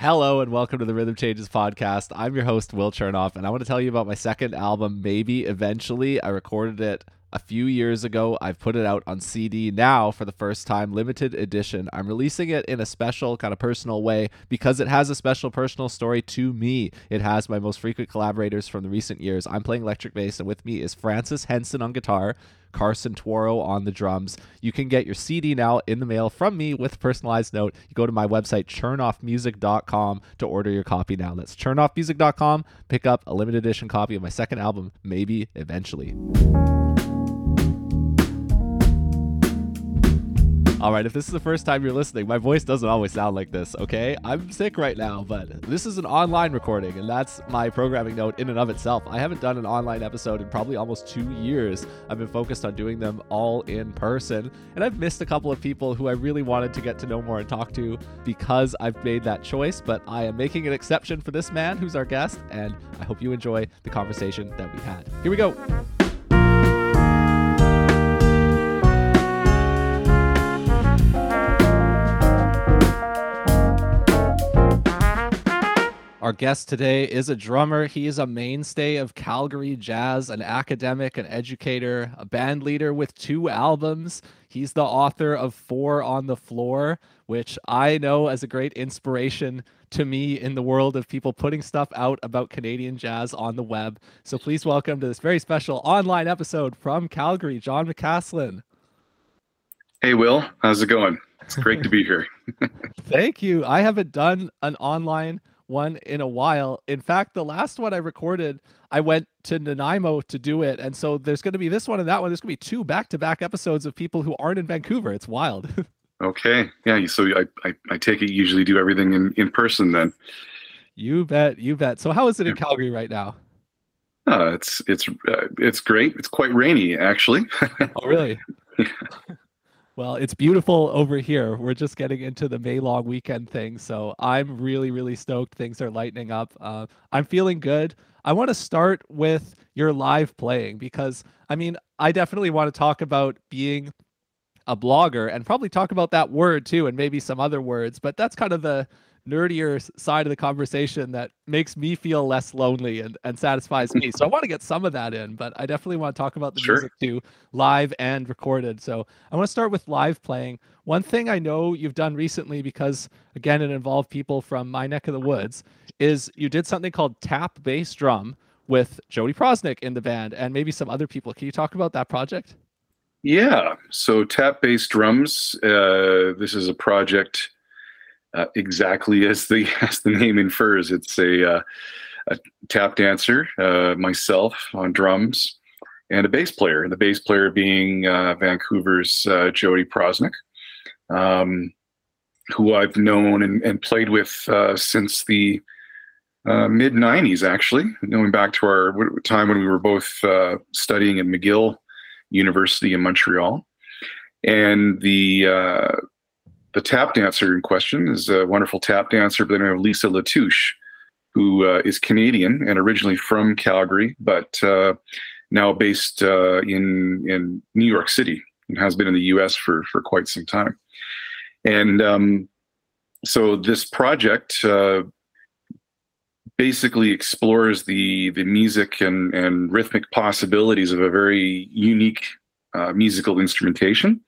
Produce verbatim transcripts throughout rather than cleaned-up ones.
Hello and welcome to the Rhythm Changes podcast. I'm your host, Will Chernoff, and I want to tell you about my second album, Maybe Eventually. I recorded it a few years ago. I've put it out on C D now for the first time, limited edition. I'm releasing it in a special kind of personal way because it has a special personal story to me. It has my most frequent collaborators from the recent years. I'm playing electric bass, and with me is Francis Henson on guitar, Carson Tuoro on the drums. You can get your C D now in the mail from me with a personalized note. You go to my website, chernoff music dot com, to order your copy now. That's chernoff music dot com. Pick up a limited edition copy of my second album, Maybe Eventually. All right, if this is the first time you're listening, my voice doesn't always sound like this, okay? I'm sick right now, but this is an online recording, and that's my programming note in and of itself. I haven't done an online episode in probably almost two years. I've been focused on doing them all in person, and I've missed a couple of people who I really wanted to get to know more and talk to because I've made that choice, but I am making an exception for this man who's our guest, and I hope you enjoy the conversation that we had. Here we go. Our guest today is a drummer. He is a mainstay of Calgary jazz, an academic, an educator, a band leader with two albums. He's the author of Four on the Floor, which I know as a great inspiration to me in the world of people putting stuff out about Canadian jazz on the web. So please welcome to this very special online episode from Calgary, John McCaslin. Hey, Will. How's it going? It's great to be here. Thank you. I haven't done an online one in a while. In fact, the last one I recorded, I went to Nanaimo to do it. And so there's going to be this one and that one. There's going to be two back-to-back episodes of people who aren't in Vancouver. It's wild. Okay. Yeah. So I, I, I take it you usually do everything in, in person then. You bet. You bet. So how is it in Calgary right now? Uh, it's, it's, uh, it's great. It's quite rainy, actually. Oh, really? Well, it's beautiful over here. We're just getting into the May long weekend thing. So I'm really, really stoked. Things are lightening up. Uh, I'm feeling good. I want to start with your live playing because, I mean, I definitely want to talk about being a blogger and probably talk about that word too, and maybe some other words, but that's kind of the nerdier side of the conversation that makes me feel less lonely and, and satisfies me. So I want to get some of that in, but I definitely want to talk about the Sure. music too, live and recorded. So I want to start with live playing. One thing I know you've done recently, because again, it involved people from my neck of the woods, is you did something called Tap Bass Drum with Jody Prosnick in the band and maybe some other people. Can you talk about that project? Yeah. So Tap Bass Drums, uh, this is a project Uh, exactly as the as the name infers. It's a, uh, a tap dancer, uh, myself on drums, and a bass player. And the bass player being uh, Vancouver's uh, Jody Prosnick, um, who I've known and, and played with uh, since the uh, mid nineties, actually, going back to our time when we were both uh, studying at McGill University in Montreal. And the uh, The tap dancer in question is a wonderful tap dancer by the name of Lisa Latouche, who uh, is Canadian and originally from Calgary, but uh, now based uh, in in New York City and has been in the U S for for quite some time. And um, so this project uh, basically explores the the music and and rhythmic possibilities of a very unique uh, musical instrumentation.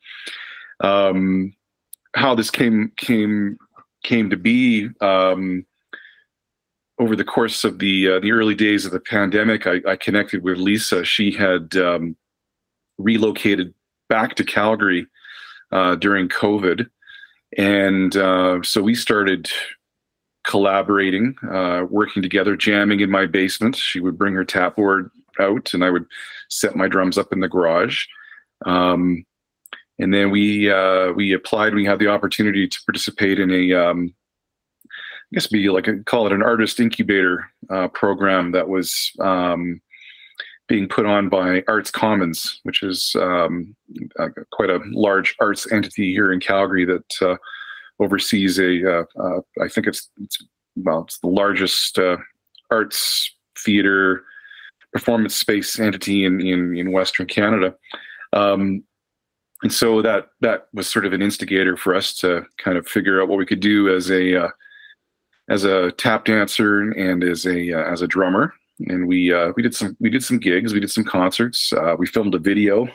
Um, How this came came came to be um, over the course of the uh, the early days of the pandemic, I, I connected with Lisa. She had um, relocated back to Calgary uh, during COVID, and uh, so we started collaborating, uh, working together, jamming in my basement. She would bring her tap board out, and I would set my drums up in the garage. Um, And then we uh, we applied. We had the opportunity to participate in a, um, I guess, be like a, call it an artist incubator uh, program that was um, being put on by Arts Commons, which is um, uh, quite a large arts entity here in Calgary that uh, oversees a. Uh, uh, I think it's, it's well, it's the largest uh, arts theater performance space entity in in, in Western Canada. Um, And so that that was sort of an instigator for us to kind of figure out what we could do as a uh, as a tap dancer and as a uh, as a drummer. And we uh, we did some we did some gigs, we did some concerts, uh, we filmed a video,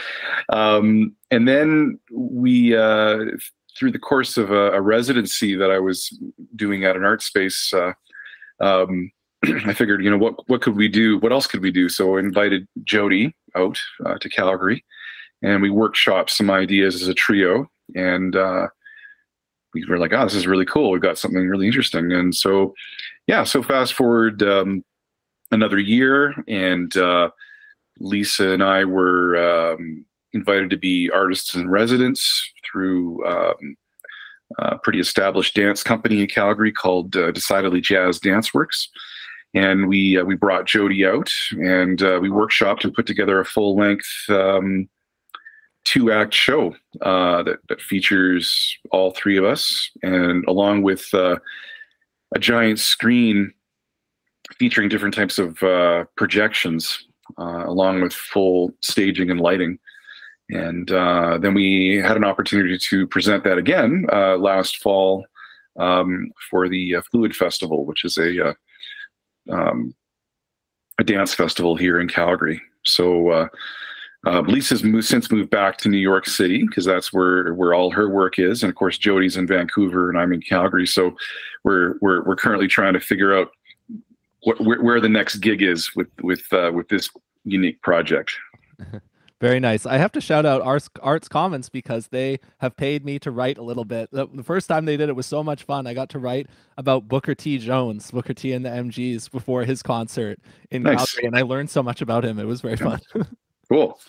um, and then we uh, through the course of a, a residency that I was doing at an art space, uh, um, I figured, you know, what what could we do? What else could we do? So I invited Jody out uh, to Calgary, and we workshopped some ideas as a trio, and uh, we were like, oh, this is really cool. We've got something really interesting, and so yeah. So fast forward. Um, another year, and uh, Lisa and I were um, invited to be artists in residence through um, a pretty established dance company in Calgary called uh, Decidedly Jazz Dance Works. And we uh, we brought Jody out, and uh, we workshopped and put together a full-length um, two-act show uh, that, that features all three of us, and along with uh, a giant screen featuring different types of uh, projections, uh, along with full staging and lighting. And uh, then we had an opportunity to present that again uh, last fall um, for the uh, Fluid Festival, which is a uh, um, a dance festival here in Calgary. So uh, uh, Lisa's moved, since moved back to New York City, because that's where where all her work is. And of course, Jody's in Vancouver, and I'm in Calgary. So we're we're we're currently trying to figure out Where, where the next gig is with with uh, with this unique project. Very nice. I have to shout out Arts, Arts Commons because they have paid me to write a little bit. The, the first time they did it was so much fun. I got to write about Booker T. Jones, Booker T. and the M Gs before his concert in Nice. Calgary, and I learned so much about him. It was very fun. Cool.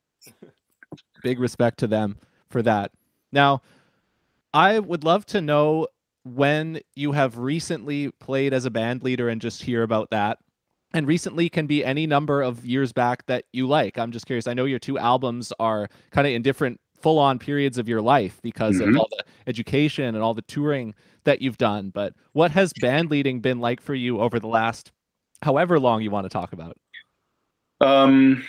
Big respect to them for that. Now, I would love to know when you have recently played as a band leader and just hear about that. And recently can be any number of years back that you like. I'm just curious. I know your two albums are kind of in different full-on periods of your life because Mhm. of all the education and all the touring that you've done. But what has band leading been like for you over the last however long you want to talk about? Um,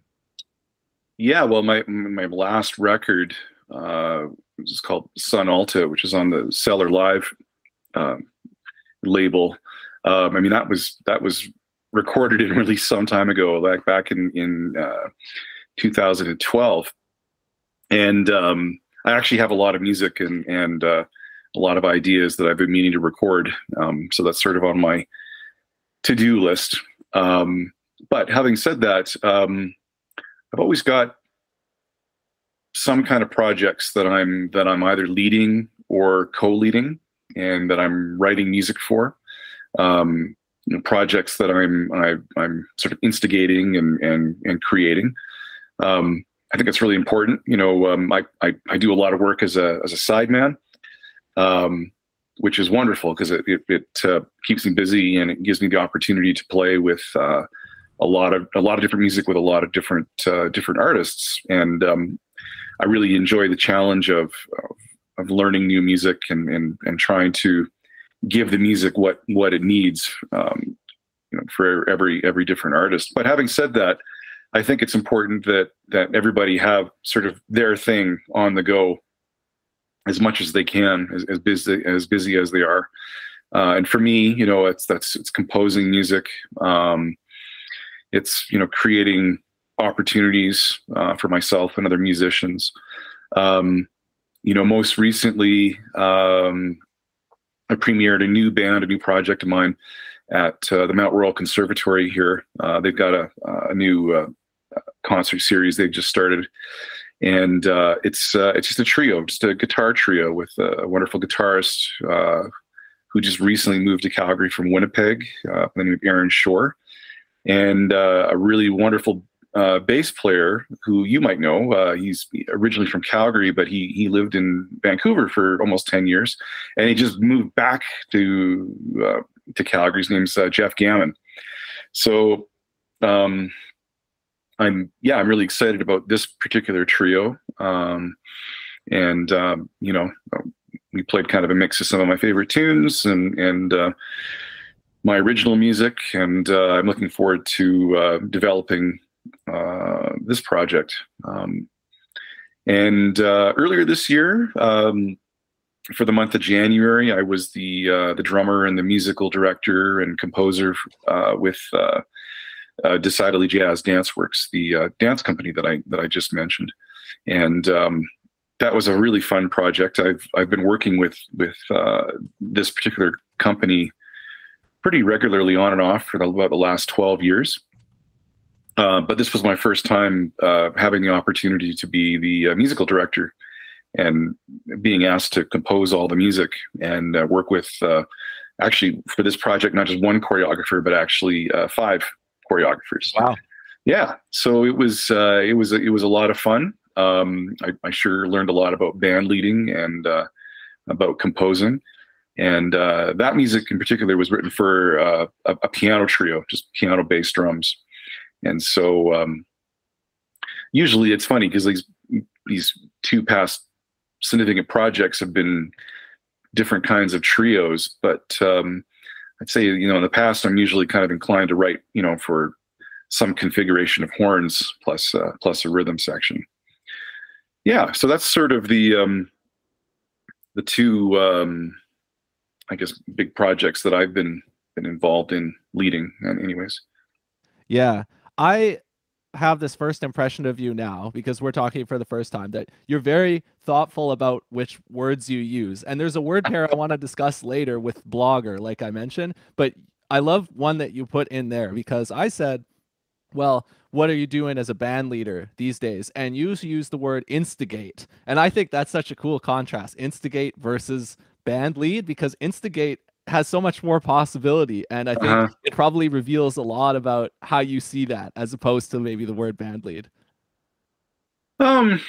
yeah, well, my my last record uh, is called Sun Alta, which is on the Cellar Live uh, label. Um, I mean, that was that was recorded and released some time ago, like back in in uh, two thousand twelve. And um, I actually have a lot of music and and uh, a lot of ideas that I've been meaning to record. Um, so that's sort of on my to-do list. Um, but having said that, um, I've always got some kind of projects that I'm that I'm either leading or co-leading, and that I'm writing music for. Um, you know, projects that I'm I, I'm sort of instigating and and and creating. Um, I think it's really important. You know, um, I, I I do a lot of work as a as a sideman, um, which is wonderful because it it, it uh, keeps me busy, and it gives me the opportunity to play with uh, a lot of a lot of different music with a lot of different uh, different artists. And um, I really enjoy the challenge of of, of learning new music and and and trying to give the music what what it needs, um, you know, for every every different artist. But having said that, I think it's important that that everybody have sort of their thing on the go as much as they can, as, as busy as busy as they are. Uh, and for me, you know, it's that's it's composing music. Um, it's you know creating opportunities uh, for myself and other musicians. Um, you know, most recently, um, I premiered a new band, a new project of mine at uh, the Mount Royal Conservatory here. Uh, they've got a, a new uh, concert series they've just started, and uh, it's uh, it's just a trio, just a guitar trio with a wonderful guitarist uh, who just recently moved to Calgary from Winnipeg, uh, by the name of Aaron Shore, and uh, a really wonderful uh, bass player who you might know. Uh, he's originally from Calgary, but he he lived in Vancouver for almost ten years, and he just moved back to uh, to Calgary. His name's uh, Jeff Gammon. So. Um, I'm yeah, I'm really excited about this particular trio, um, and um, you know, we played kind of a mix of some of my favorite tunes and and uh, my original music, and uh, I'm looking forward to uh, developing uh, this project. Um, and uh, earlier this year, um, for the month of January, I was the uh, the drummer and the musical director and composer uh, with uh, uh, Decidedly Jazz Dance Works, the uh, dance company that I that I just mentioned, and um, that was a really fun project. I've I've been working with with uh, this particular company pretty regularly on and off for the, about the last twelve years. Uh, but this was my first time uh, having the opportunity to be the uh, musical director and being asked to compose all the music and uh, work with, uh, actually for this project, not just one choreographer, but actually uh, five choreographers. Wow. Yeah. So it was, uh, it was, it was a lot of fun. Um, I, I sure learned a lot about band leading and uh, about composing. And uh, that music in particular was written for uh, a, a piano trio, just piano bass drums. And so um, usually it's funny because these these two past significant projects have been different kinds of trios. But um, I'd say, you know, in the past, I'm usually kind of inclined to write, you know, for some configuration of horns plus uh, plus a rhythm section. Yeah, so that's sort of the um, the two, um, I guess, big projects that I've been been involved in leading. And anyways, yeah. I have this first impression of you now because we're talking for the first time that you're very thoughtful about which words you use. And there's a word pair I want to discuss later with blogger, like I mentioned, but I love one that you put in there because I said, well, what are you doing as a band leader these days? And you use the word instigate. And I think that's such a cool contrast, instigate versus band lead, because instigate has so much more possibility, and I think uh-huh. it probably reveals a lot about how you see that as opposed to maybe the word band lead. Um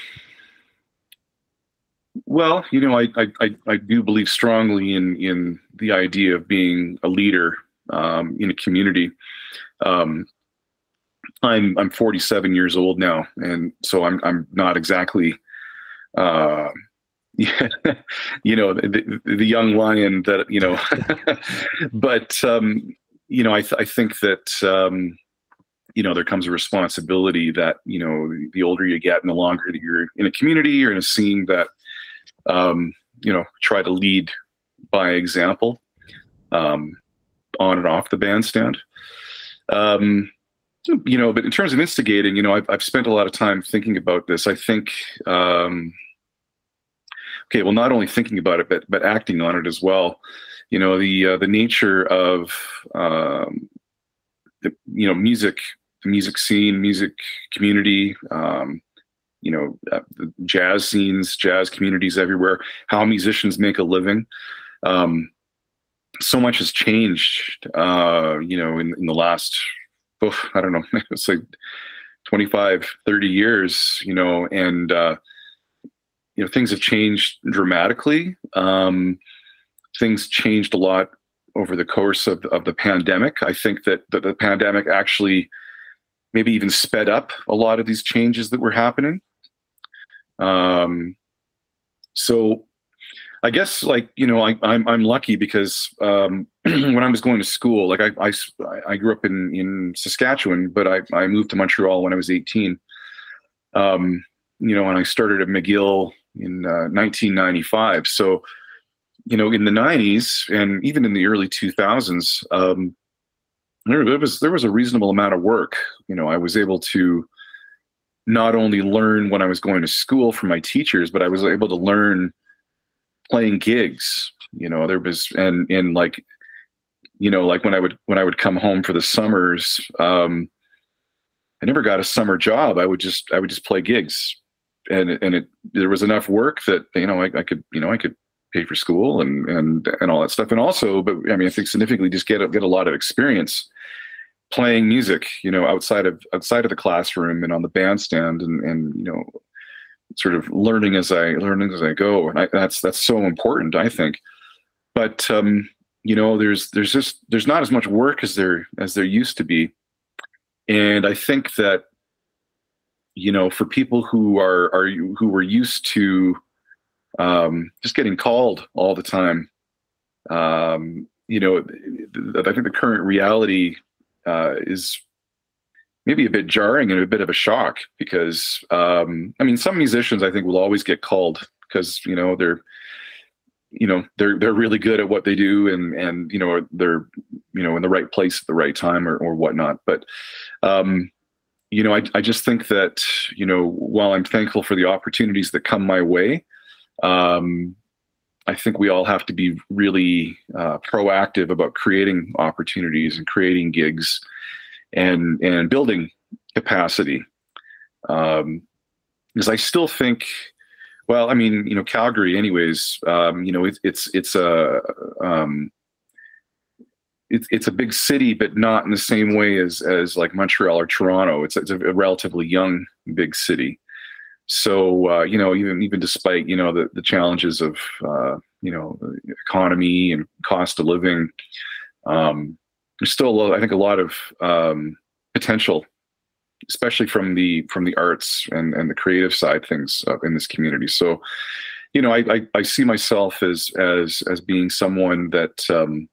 well, you know, I I I do believe strongly in in the idea of being a leader um in a community. um I'm I'm forty-seven years old now, and so I'm I'm not exactly uh Yeah, you know, the, the young lion that, you know, but, um, you know, I, th- I think that, um, you know, there comes a responsibility that, you know, the older you get and the longer that you're in a community or in a scene that, um, you know, try to lead by example, um, on and off the bandstand. Um, you know, but in terms of instigating, you know, I've, I've spent a lot of time thinking about this. I think, um, Okay, well, not only thinking about it, but but acting on it as well. You know, the uh, the nature of um, the you know music, the music scene, music community. Um, you know, uh, the jazz scenes, jazz communities everywhere. How musicians make a living. Um, so much has changed. Uh, you know, in, in the last, oh, I don't know, it's like twenty-five, thirty years. You know, and uh, you know, things have changed dramatically. Um, things changed a lot over the course of, of the pandemic. I think that the, the pandemic actually maybe even sped up a lot of these changes that were happening. Um, so I guess, like, you know, I, I'm, I'm lucky because um, when I was going to school, like I, I, I grew up in, in Saskatchewan, but I, I moved to Montreal when I was eighteen. Um, you know, and I started at McGill in uh, nineteen ninety-five. So, you know, in the nineties and even in the early two thousands, um, there, there was there was a reasonable amount of work. You know, I was able to not only learn when I was going to school from my teachers, but I was able to learn playing gigs. You know, there was and and like, you know, like when I would when I would come home for the summers, um, I never got a summer job. I would just I would just play gigs. And and it there was enough work that, you know, I, I could you know I could pay for school and and and all that stuff, and also, but I mean, I think significantly just get a, get a lot of experience playing music, you know, outside of outside of the classroom and on the bandstand, and and you know, sort of learning as I learning as I go, and I, that's that's so important, I think. But um, you know, there's there's just there's not as much work as there as there used to be, and I think that, you know, for people who are are who were used to um, just getting called all the time, um, you know, I think the current reality uh, is maybe a bit jarring and a bit of a shock because, um, I mean, some musicians I think will always get called because, you know, they're you know, they're they're really good at what they do, and and you know, they're you know in the right place at the right time, or or whatnot. But um, you know, I I just think that, you know, while I'm thankful for the opportunities that come my way, um, I think we all have to be really uh, proactive about creating opportunities and creating gigs, and and building capacity. Um, because I still think, well, I mean, you know, Calgary, anyways, um, you know, it, it's it's a um, it's it's a big city, but not in the same way as as like Montreal or Toronto. It's it's a, a relatively young big city. So uh, you know, even even despite, you know, the the challenges of uh, you know, economy and cost of living, um, there's still a lot, I think, a lot of um, potential, especially from the from the arts and and the creative side things uh, in this community. So, you know, I, I I see myself as as as being someone that um,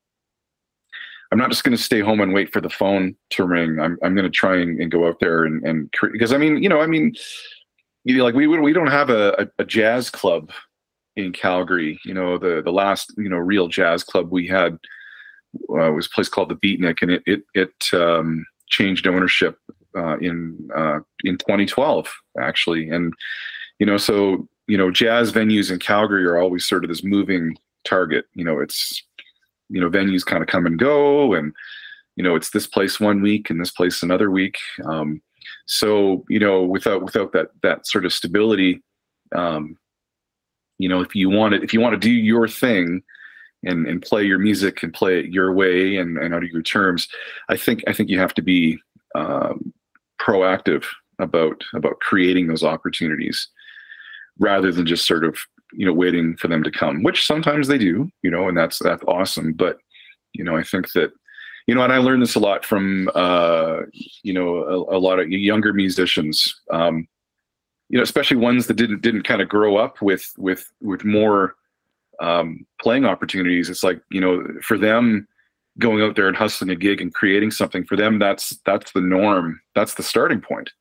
I'm not just going to stay home and wait for the phone to ring. I'm I'm going to try and, and go out there and and cre- because I mean, you know, I mean, you know, like we we don't have a, a, a jazz club in Calgary. You know, the the last, you know, real jazz club we had uh, was a place called the Beatnik, and it it it um, changed ownership uh, in uh, in twenty twelve actually. And you know, so you know, jazz venues in Calgary are always sort of this moving target. You know, it's, you know, venues kind of come and go, and you know, it's this place one week and this place another week. Um, so you know, without without that that sort of stability, um, you know, if you want to if you want to do your thing and and play your music and play it your way and, and under your terms, I think I think you have to be um, proactive about about creating those opportunities, rather than just sort of, you know, waiting for them to come, which sometimes they do, you know, and that's that's awesome. But you know, I think that, you know, and I learned this a lot from uh, you know, a, a lot of younger musicians, um, you know, especially ones that didn't didn't kind of grow up with with with more um, playing opportunities. It's like, you know, for them, going out there and hustling a gig and creating something, for them, that's that's the norm. That's the starting point.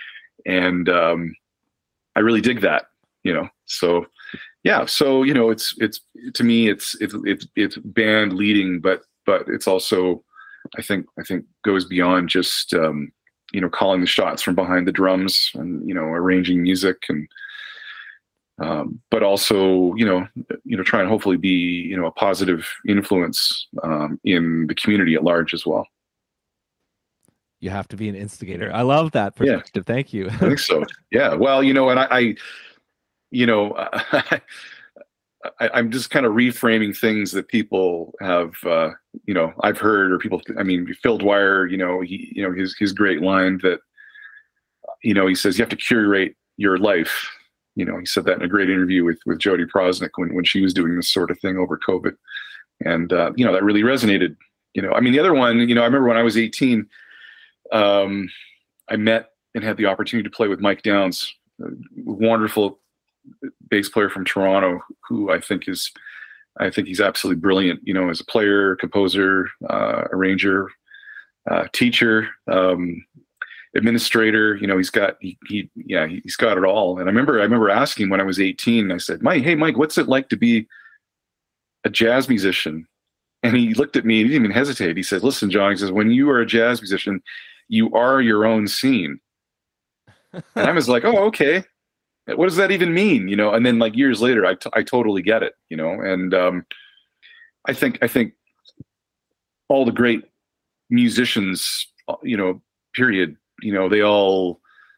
And um, I really dig that, you know. So yeah, so you know, it's it's to me, it's it's it's it's band leading, but but it's also, I think I think goes beyond just um, you know, calling the shots from behind the drums and, you know, arranging music, and um, but also, you know, you know, try and hopefully be, you know, a positive influence um, in the community at large as well. You have to be an instigator. I love that Yeah, perspective. Thank you. I think so. Yeah. Well, you know, and I, I you know, I, I'm just kind of reframing things that people have, uh, you know, I've heard, or people, I mean, Phil Dwyer, you know, he, you know, his, his great line that, you know, he says, you have to curate your life. You know, he said that in a great interview with, with Jody Prosnick when, when she was doing this sort of thing over COVID. And, uh, you know, that really resonated. You know, I mean, the other one, you know, I remember when I was eighteen, um, I met and had the opportunity to play with Mike Downs, a wonderful bass player from Toronto, who I think is, I think he's absolutely brilliant, you know, as a player, composer, uh, arranger, uh, teacher, um, administrator. You know, he's got, he, he, yeah, he's got it all. And I remember, I remember asking when I was eighteen, I said, Mike, hey, Mike, what's it like to be a jazz musician? And he looked at me, he didn't even hesitate. He said, listen, John, he says, when you are a jazz musician, you are your own scene. And I was like, oh, okay. What does that even mean? You know? And then like years later, I, t- I totally get it, you know? And um, I think, I think all the great musicians, you know, period, you know, they all,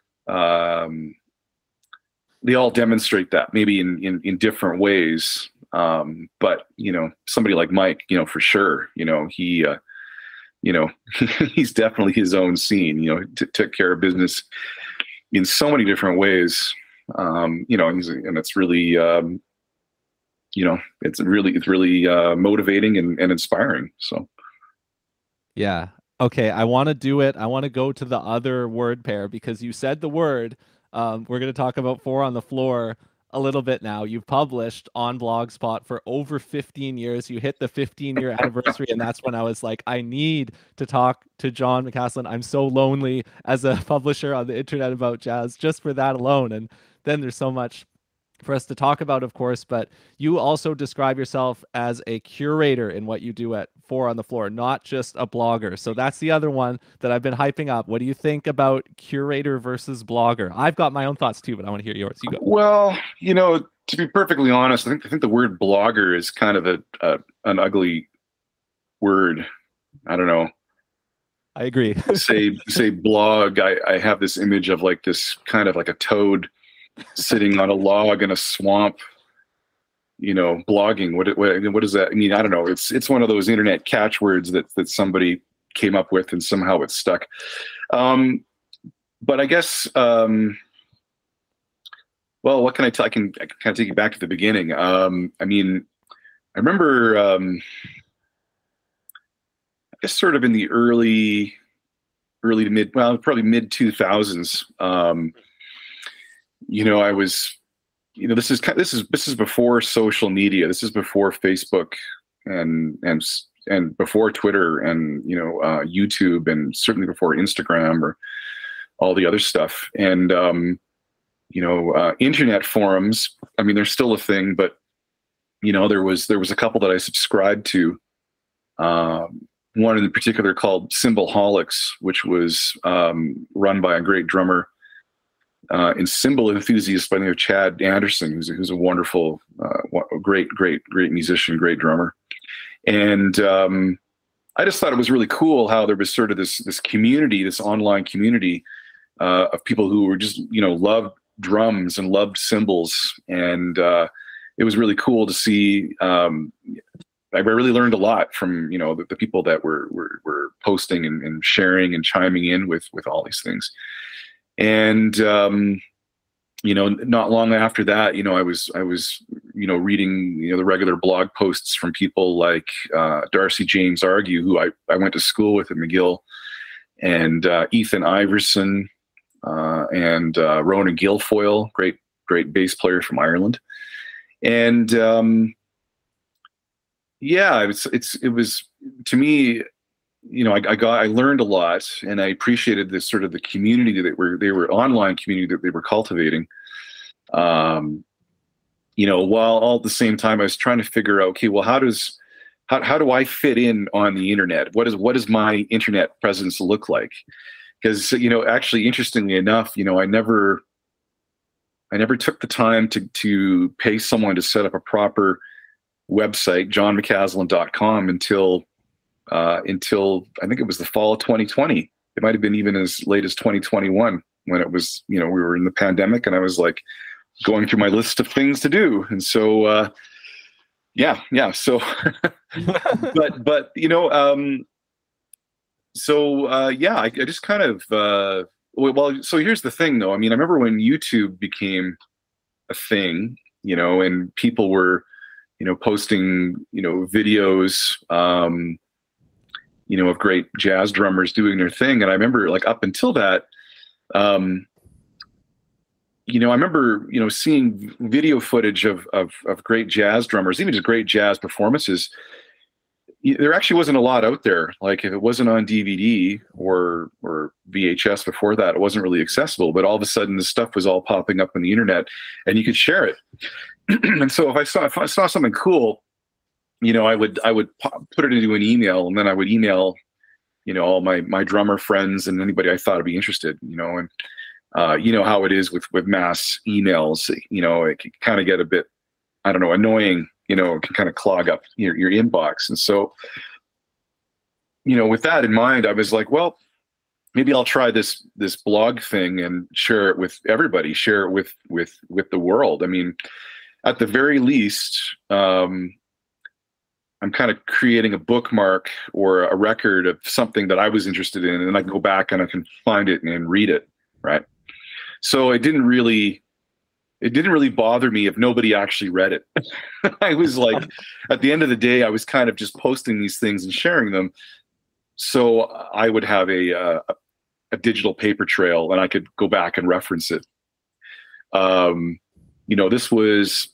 um, they all demonstrate that, maybe in, in, in different ways. Um, but, you know, somebody like Mike, you know, for sure, you know, he, uh, you know, he's definitely his own scene, you know, t- took care of business in so many different ways. Um, you know, and, he's, and it's really, um, you know, it's really, it's really uh, motivating and, and inspiring. So. Yeah. Okay. I want to do it. I want to go to the other word pair because you said the word. Um, we're going to talk about Four on the Floor a little bit now. You've published on Blogspot for over fifteen years. You hit the fifteen year anniversary, and that's when I was like, I need to talk to John McCaslin. I'm so lonely as a publisher on the internet about jazz just for that alone. And then there's so much for us to talk about, of course, but you also describe yourself as a curator in what you do at Four on the Floor, not just a blogger. So that's the other one that I've been hyping up. What do you think about curator versus blogger? I've got my own thoughts too, but I want to hear yours. You go. Well, you know, to be perfectly honest, I think I think the word blogger is kind of a, a an ugly word. I don't know. I agree. say say blog. I, I have this image of like this kind of like a toad sitting on a log in a swamp, you know, blogging. What what what does that mean? I don't know. It's it's one of those internet catchwords that that somebody came up with and somehow it's stuck. Um, but I guess, um, well, what can I tell? I can I can kind of take you back to the beginning. Um, I mean, I remember, um, I guess, sort of in the early, early to mid, well, probably mid two thousands. Um, you know, I was, you know, this is this is this is before social media. This is before Facebook and and and before Twitter and you know uh, YouTube, and certainly before Instagram or all the other stuff. And um, you know, uh, internet forums. I mean, they're still a thing, but you know, there was there was a couple that I subscribed to. Um, one in particular called Cymbalholics, which was um, run by a great drummer. Uh, and cymbal enthusiast by the name of Chad Anderson, who's a, who's a wonderful, uh, great, great, great musician, great drummer. And um, I just thought it was really cool how there was sort of this this community, this online community uh, of people who were just, you know, loved drums and loved cymbals. And uh, it was really cool to see. Um, I really learned a lot from, you know, the, the people that were were, were posting and, and sharing and chiming in with with all these things. And, um, you know, not long after that, you know, I was, I was, you know, reading, you know, the regular blog posts from people like, uh, Darcy James Argue, who I, I went to school with at McGill, and, uh, Ethan Iverson, uh, and, uh, Ronan Guilfoyle, great, great bass player from Ireland. And, um, yeah, it's, it's, it was, to me, you know, I, I got, I learned a lot, and I appreciated this sort of the community that were, they were online community that they were cultivating. Um, you know, while all at the same time I was trying to figure out, okay, well, how does, how, how do I fit in on the internet? What is, what does my internet presence look like? Because, you know, actually, interestingly enough, you know, I never, I never took the time to, to pay someone to set up a proper website, john mccaslin dot com, until, Uh, until I think it was the fall of twenty twenty. It might have been even as late as twenty twenty-one, when it was, you know, we were in the pandemic, and I was like going through my list of things to do. And so, uh, yeah, yeah. So, but, but, you know, um, so, uh, yeah, I, I just kind of, uh, well, so here's the thing though. I mean, I remember when YouTube became a thing, you know, and people were, you know, posting, you know, videos, um, you know, of great jazz drummers doing their thing. And I remember, like, up until that, um, you know, I remember, you know, seeing video footage of, of, of great jazz drummers, even just great jazz performances. There actually wasn't a lot out there. Like, if it wasn't on D V D or, or V H S before that, it wasn't really accessible, but all of a sudden this stuff was all popping up on the internet and you could share it. And so if I saw, if I saw something cool, you know, I would I would put it into an email, and then I would email, you know, all my my drummer friends and anybody I thought would be interested. You know, and uh, you know how it is with with mass emails. You know, it can kind of get a bit, I don't know, annoying. You know, it can kind of clog up your your inbox. And so, you know, with that in mind, I was like, well, maybe I'll try this this blog thing and share it with everybody. Share it with with with the world. I mean, at the very least. Um, I'm kind of creating a bookmark or a record of something that I was interested in, and then I can go back and I can find it and read it, right? So it didn't really, it didn't really bother me if nobody actually read it. I was like, at the end of the day, I was kind of just posting these things and sharing them, so I would have a uh, a digital paper trail, and I could go back and reference it. Um, you know, this was.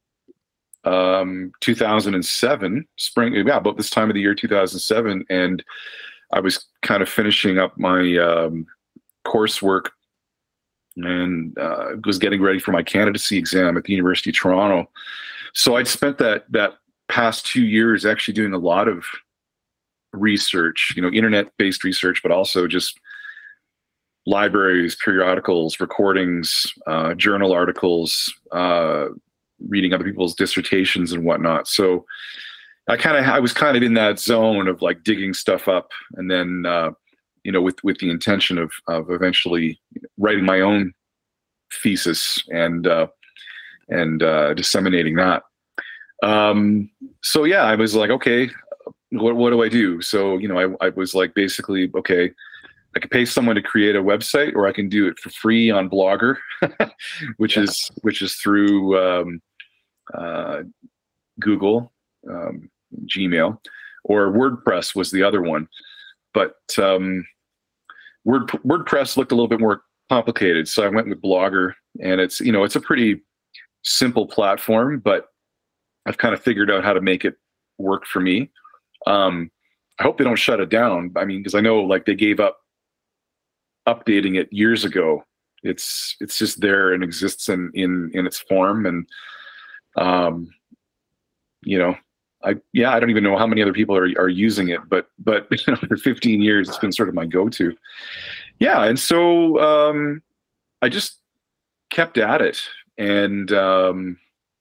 Um, two thousand seven, spring, yeah, about this time of the year, two thousand seven, and I was kind of finishing up my um, coursework and uh, was getting ready for my candidacy exam at the University of Toronto. So I'd spent that that past two years actually doing a lot of research, you know, internet-based research, but also just libraries, periodicals, recordings, uh, journal articles, uh, reading other people's dissertations and whatnot. So I kind of, I was kind of in that zone of like digging stuff up, and then, uh, you know, with, with the intention of, of eventually writing my own thesis and, uh, and, uh, disseminating that. Um, so yeah, I was like, okay, what, what do I do? So, you know, I, I was like, basically, okay, I could pay someone to create a website, or I can do it for free on Blogger, which yeah. is, which is through, um, uh, Google, um, Gmail, or WordPress was the other one. But, um, Word, WordPress looked a little bit more complicated. So I went with Blogger, and it's, you know, it's a pretty simple platform, but I've kind of figured out how to make it work for me. Um, I hope they don't shut it down. I mean, because I know like they gave up updating it years ago. It's it's just there and exists in in in its form, and um, you know, I yeah, I don't even know how many other people are are using it, but but you know, for fifteen years, it's been sort of my go-to. Yeah, and so um, I just kept at it, and um,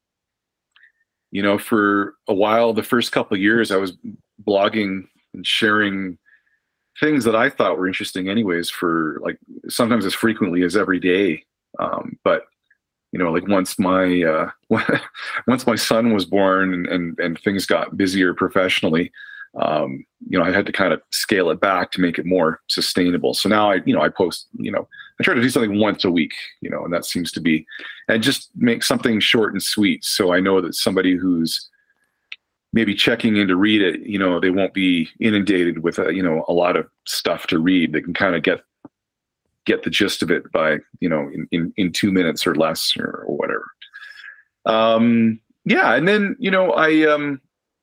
you know, for a while, the first couple of years, I was blogging and sharing things that I thought were interesting anyways, for like sometimes as frequently as every day. Um, but, you know, like once my, uh, once my son was born, and, and, and things got busier professionally, um, you know, I had to kind of scale it back to make it more sustainable. So now I, you know, I post, you know, I try to do something once a week, you know, and that seems to be, and just make something short and sweet. So I know that somebody who's maybe checking in to read it, you know, they won't be inundated with, a, you know, a lot of stuff to read. They can kind of get, get the gist of it by, you know, in, in, in two minutes or less, or, or whatever. Um, yeah. And then, you know, I, um,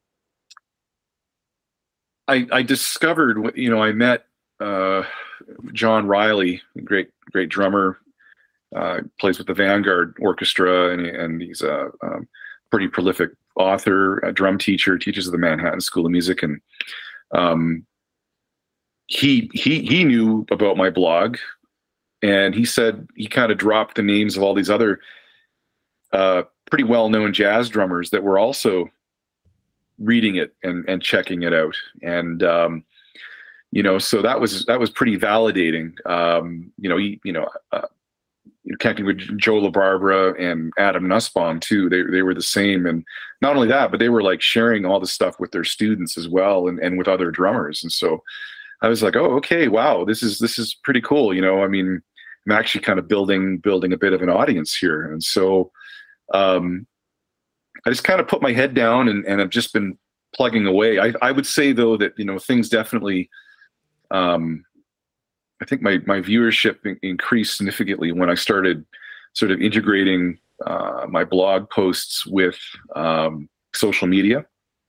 I, I discovered, you know, I met, uh, John Riley, great, great drummer, uh, plays with the Vanguard Orchestra, and, and he's a, um, pretty prolific author, a drum teacher, teaches at the Manhattan School of Music. And, um, he, he, he knew about my blog, and he said, he kind of dropped the names of all these other, uh, pretty well-known jazz drummers that were also reading it and, and checking it out. And, um, you know, so that was, that was pretty validating. Um, you know, he, you know, uh, connecting with Joe LaBarbera and Adam Nussbaum too. They, they were the same. And not only that, but they were like sharing all the stuff with their students as well, and, and with other drummers. And so I was like, oh, okay, wow, this is, this is pretty cool. You know, I mean, I'm actually kind of building, building a bit of an audience here. And so, um, I just kind of put my head down, and, and I've just been plugging away. I, I would say though that, you know, things definitely, um, I think my, my viewership in, increased significantly when I started sort of integrating, uh, my blog posts with, um, social media.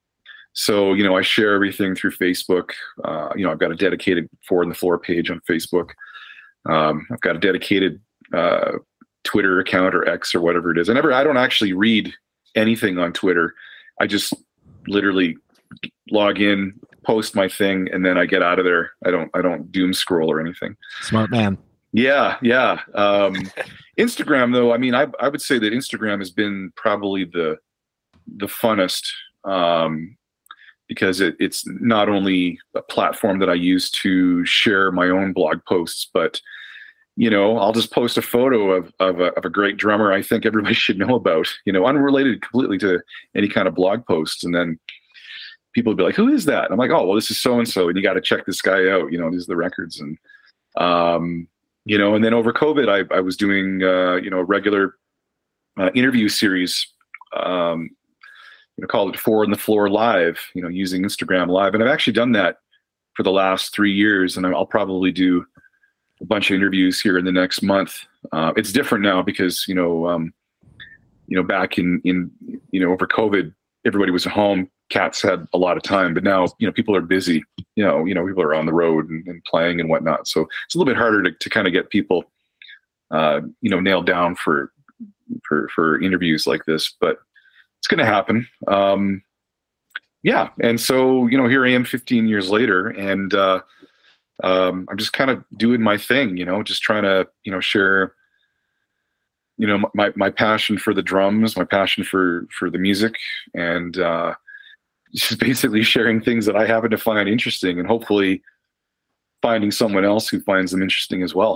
So, you know, I share everything through Facebook. Uh, you know, I've got a dedicated Four on the Floor page on Facebook. Um, I've got a dedicated, uh, Twitter account, or X, or whatever it is. I never, I don't actually read anything on Twitter. I just literally log in, post my thing, and then I get out of there. I don't, I don't doom scroll or anything. Smart man. Yeah. Yeah. Um, Instagram though, I mean, I, I would say that Instagram has been probably the, the funnest, um, because it, it's not only a platform that I use to share my own blog posts, but, you know, I'll just post a photo of, of, a, of a great drummer I think everybody should know about, you know, unrelated completely to any kind of blog posts. And then people will be like, who is that? And I'm like, oh, well, this is so-and-so, and you got to check this guy out. You know, these are the records. And, um, you know, and then over COVID, I, I was doing, uh, you know, a regular uh, interview series, um, you know, called it Four on the Floor Live, you know, using Instagram Live. And I've actually done that for the last three years. And I'll probably do a bunch of interviews here in the next month. Uh, it's different now because, you know, um, you know, back in, in, you know, over COVID, everybody was at home. Cats had a lot of time, but now, you know, people are busy, you know, you know, people are on the road and, and playing and whatnot. So it's a little bit harder to, to kind of get people uh, you know, nailed down for for for interviews like this, but it's going to happen. Um, yeah, and so you know, here I am, fifteen years later, and uh, um, I'm just kind of doing my thing, you know, just trying to you know share, you know, my my passion for the drums, my passion for for the music, and uh, just basically sharing things that I happen to find interesting, and hopefully finding someone else who finds them interesting as well.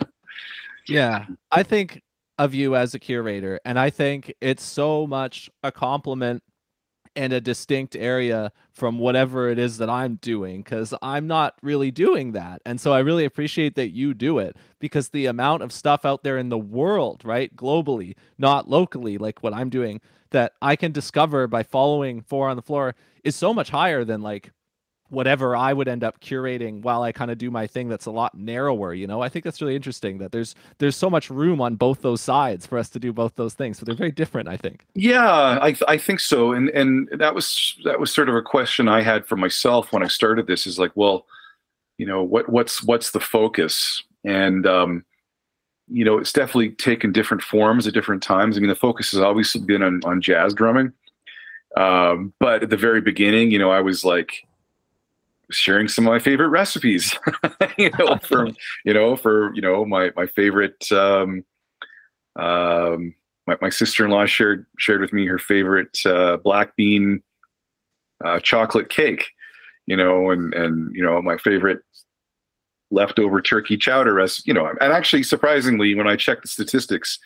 Yeah, I think of you as a curator, and I think it's so much a compliment and a distinct area from whatever it is that I'm doing, because I'm not really doing that. And so I really appreciate that you do it, because the amount of stuff out there in the world, right, globally, not locally, like what I'm doing, that I can discover by following Four on the Floor is so much higher than like whatever I would end up curating while I kind of do my thing that's a lot narrower, you know. I think that's really interesting that there's there's so much room on both those sides for us to do both those things, but they're very different, I think. Yeah, I I think so, and and that was that was sort of a question I had for myself when I started this. Is like, well, you know, what what's what's the focus? And um, you know, it's definitely taken different forms at different times. I mean, the focus has always been on on jazz drumming, um, but at the very beginning, you know, I was like sharing some of my favorite recipes, you know, for you know for you know my my favorite. Um, um, My, my sister-in-law shared shared with me her favorite uh, black bean uh, chocolate cake, you know, and and you know my favorite leftover turkey chowder recipe, you know, and actually surprisingly, when I checked the statistics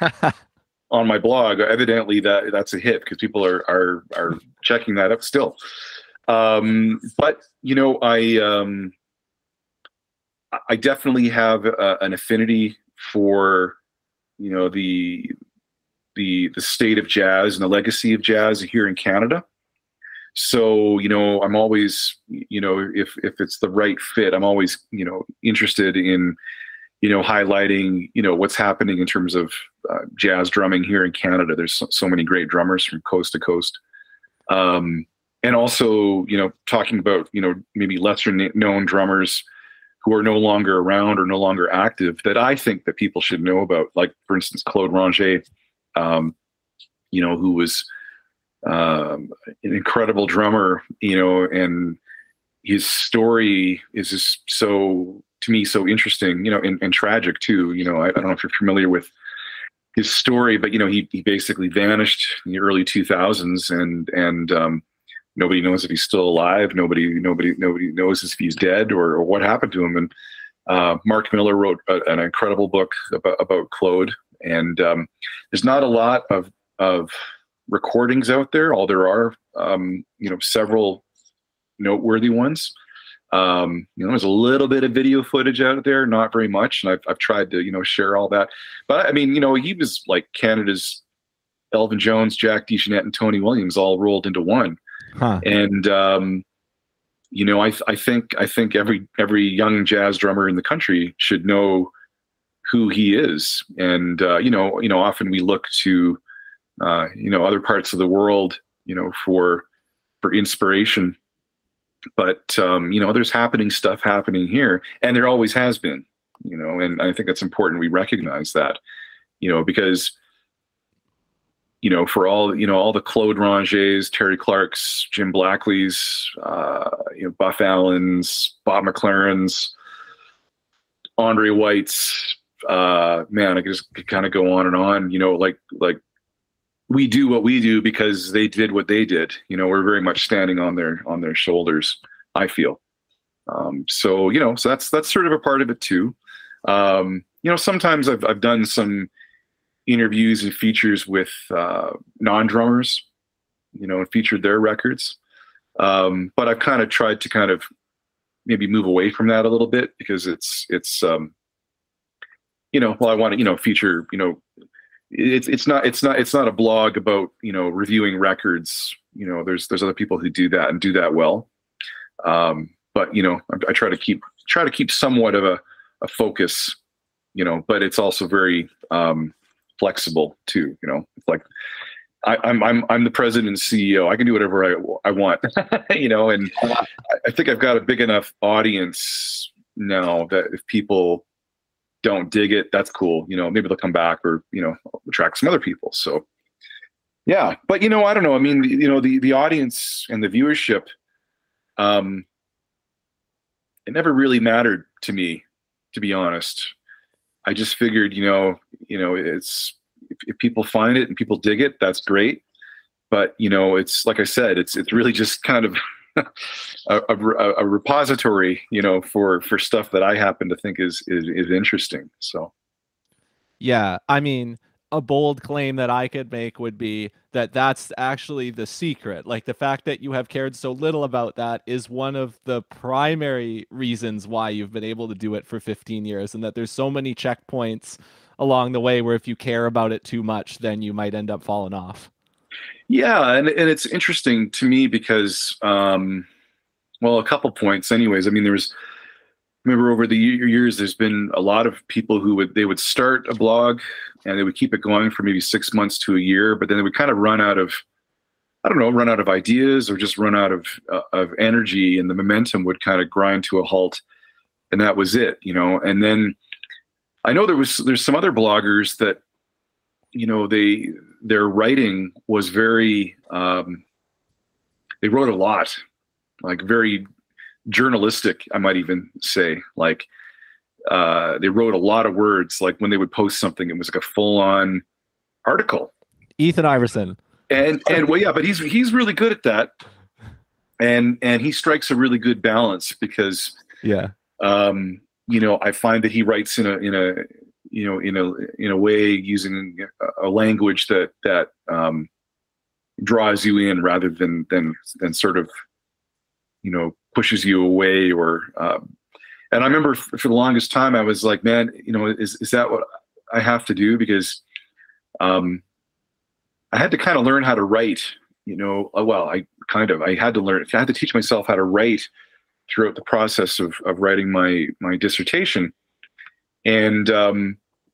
on my blog, evidently that that's a hit because people are are are checking that up still. Um, but you know, I um, I definitely have uh, an affinity for you know the the the state of jazz and the legacy of jazz here in Canada. So, you know, I'm always, you know, if if it's the right fit, I'm always, you know, interested in, you know, highlighting, you know, what's happening in terms of uh, jazz drumming here in Canada. There's so, so many great drummers from coast to coast. Um, and also, you know, talking about, you know, maybe lesser known drummers who are no longer around or no longer active that I think that people should know about, like, for instance, Claude Ranger, um, you know, who was um, an incredible drummer, you know, and his story is just so, to me, so interesting, you know, and, and tragic too. You know, I, I don't know if you're familiar with his story, but, you know, he, he basically vanished in the early two thousands, and, and, um, nobody knows if he's still alive. Nobody, nobody, nobody knows if he's dead or, or what happened to him. And uh, Mark Miller wrote a, an incredible book about, about Claude. And um, there's not a lot of of recordings out there, although there are, um, you know, several noteworthy ones. Um, you know, there's a little bit of video footage out there, not very much, and I've I've tried to, you know, share all that. But I mean, you know, he was like Canada's Elvin Jones, Jack DeJohnette, and Tony Williams all rolled into one. Huh. And um, you know, I I think I think every every young jazz drummer in the country should know who he is. And uh, you know, you know, often we look to uh, you know, other parts of the world, you know, for for inspiration. But um, you know, there's happening stuff happening here, and there always has been. You know, and I think it's important we recognize that. You know, because you know, for all, you know, all the Claude Rangers, Terry Clarks, Jim Blackleys, uh, you know, Buff Allens, Bob McLaren's, Andre White's, uh, man, I could just kind of go on and on, you know, like, like we do what we do because they did what they did. You know, we're very much standing on their, on their shoulders, I feel. Um, so, you know, so that's, that's sort of a part of it too. Um, you know, sometimes I've, I've done some interviews and features with uh, non-drummers, you know, and featured their records. Um, but I've kind of tried to kind of maybe move away from that a little bit because it's, it's, um, you know, well, I want to, you know, feature, you know, it's, it's not, it's not, it's not a blog about, you know, reviewing records. You know, there's, there's other people who do that and do that well. Um, but, you know, I, I try to keep, try to keep somewhat of a, a focus, you know, but it's also very, um, flexible too, you know. It's like I, I'm I'm I'm the president and C E O. I can do whatever I I want, you know. And I, I think I've got a big enough audience now that if people don't dig it, that's cool. You know, maybe they'll come back, or, you know, attract some other people. So yeah, but you know, I don't know. I mean, you know, the, the audience and the viewership, um, it never really mattered to me, to be honest. I just figured, you know, you know, it's, if, if people find it and people dig it, that's great. But, you know, it's like I said, it's, it's really just kind of a, a, a repository, you know, for, for stuff that I happen to think is, is, is interesting. So. Yeah. I mean, a bold claim that I could make would be that that's actually the secret. Like, the fact that you have cared so little about that is one of the primary reasons why you've been able to do it for fifteen years, and that there's so many checkpoints along the way where if you care about it too much, then you might end up falling off. Yeah. And, and it's interesting to me because, um, well, a couple points anyways. I mean, there was, remember over the years, there's been a lot of people who would, they would start a blog and they would keep it going for maybe six months to a year, but then they would kind of run out of, I don't know, run out of ideas or just run out of, uh, of energy, and the momentum would kind of grind to a halt, and that was it, you know? And then I know there was, there's some other bloggers that, you know, they, their writing was very, um, they wrote a lot, like very journalistic, I might even say. Like, uh, they wrote a lot of words. Like when they would post something, it was like a full-on article. Ethan Iverson. And and well, yeah, but he's he's really good at that, and and he strikes a really good balance because, yeah, um, you know, I find that he writes in a in a you know in a in a way using a, a language that that um, draws you in rather than than than sort of, you know, pushes you away. Or um, and I remember for the longest time I was like, man, you know, is is that what I have to do? Because um, I had to kind of learn how to write, you know, well, I kind of, I had to learn, I had to teach myself how to write throughout the process of, of writing my, my dissertation. And um,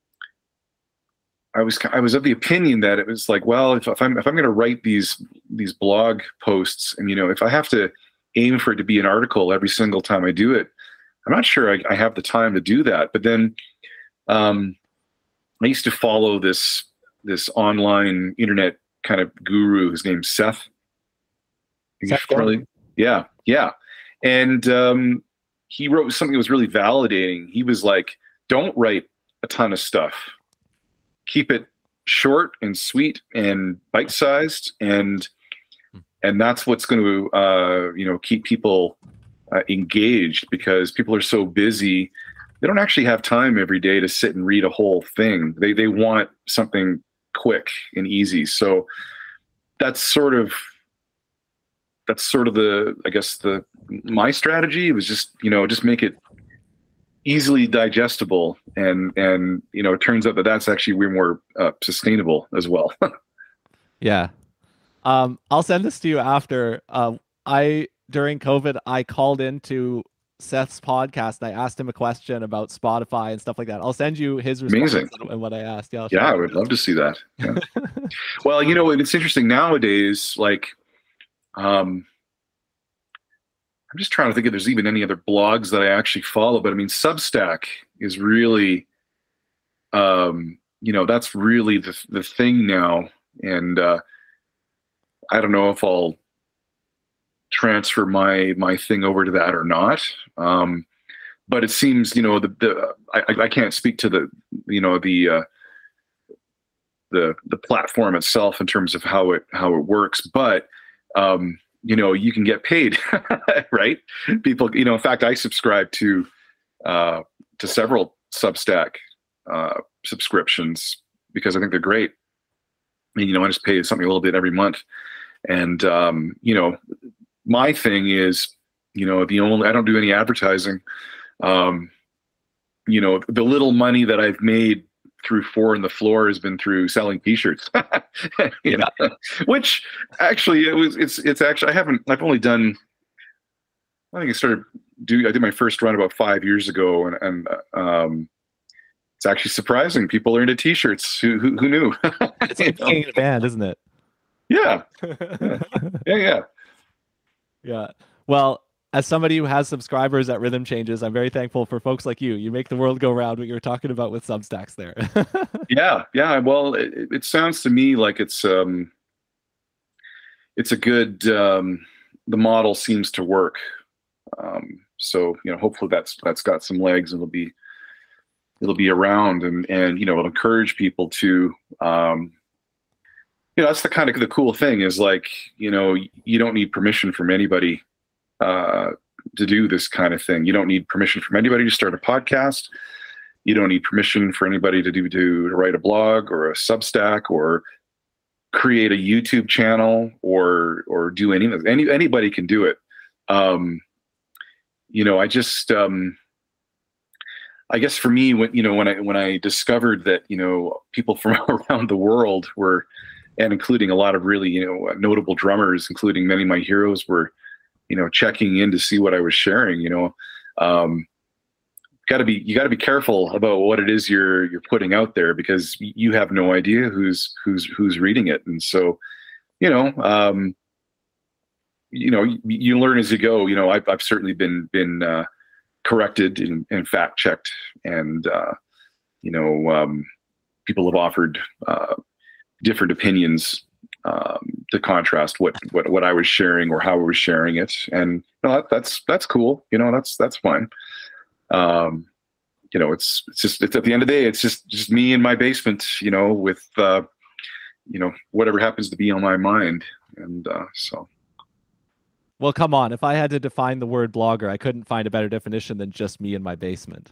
I was, I was of the opinion that it was like, well, if, if I'm, if I'm going to write these, these blog posts, and, you know, if I have to aim for it to be an article every single time I do it, I'm not sure I, I have the time to do that. But then um, I used to follow this, this online internet kind of guru. His name's Seth. Seth really, yeah, yeah. And um, he wrote something that was really validating. He was like, don't write a ton of stuff. Keep it short and sweet and bite-sized. And, and that's what's going to, uh, you know, keep people uh, engaged, because people are so busy. They don't actually have time every day to sit and read a whole thing. They, they want something quick and easy. So that's sort of, that's sort of the, I guess the, my strategy was just, you know, just make it easily digestible. And, and, you know, it turns out that that's actually way more uh, sustainable as well. Yeah. Um, I'll send this to you after. Uh, I, during COVID, I called into Seth's podcast and I asked him a question about Spotify and stuff like that. I'll send you his response. Amazing. And what I asked. Yeah, yeah, I would love to see that. Yeah. Well, you know, it's interesting nowadays, like, um, I'm just trying to think if there's even any other blogs that I actually follow, but I mean, Substack is really, um, you know, that's really the, the thing now. And, uh, I don't know if I'll transfer my my thing over to that or not, um but it seems, you know, the the I, I can't speak to the, you know, the uh the the platform itself in terms of how it how it works, but um you know, you can get paid. Right? People, you know, in fact, I subscribe to uh to several Substack uh subscriptions because I think they're great. I mean, you know, I just pay something a little bit every month. And um you know, my thing is, you know, the only, I don't do any advertising. Um, you know, the little money that I've made through Four on the Floor has been through selling T-shirts. You know, which actually it was, it's, it's actually, I haven't, I've only done, I think I started do, I did my first run about five years ago, and, and um, it's actually surprising. People are into T-shirts. Who, who, who knew? It's like being in a band, isn't it? Yeah. Yeah. Yeah. Yeah. Yeah. Well, as somebody who has subscribers at Rhythm Changes, I'm very thankful for folks like you. You make the world go round, what you were talking about with Substacks there. Yeah, yeah. Well, it, it sounds to me like it's um, it's a good. Um, the model seems to work. Um, so you know, hopefully that's that's got some legs and it'll be it'll be around, and and you know, it'll encourage people to. Um, you know, that's the kind of the cool thing is like, you know, you don't need permission from anybody uh, to do this kind of thing. You don't need permission from anybody to start a podcast. You don't need permission for anybody to do to, to write a blog or a Substack or create a YouTube channel or or do any any anybody can do it. Um, you know, I just um, I guess for me, when you know when I when I discovered that you know people from around the world were, and including a lot of really you know notable drummers, including many of my heroes, were you know checking in to see what I was sharing. You know. Um, got to be you got to be careful about what it is you're you're putting out there because you have no idea who's who's who's reading it, and so you know um you know you, you learn as you go. you know I've, I've certainly been been uh corrected and, and fact checked, and uh you know um people have offered uh different opinions um to contrast what what what I was sharing or how I was sharing it, and you know, that, that's that's cool. you know that's that's fine. Um, you know, it's, it's just, it's at the end of the day, it's just, just me in my basement, you know, with, uh, you know, whatever happens to be on my mind. And, uh, so. Well, come on. If I had to define the word blogger, I couldn't find a better definition than just me in my basement.